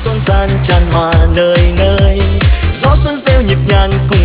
rộn ràng tràn hòa nơi nơi, gió xuân reo nhịp nhàng cùng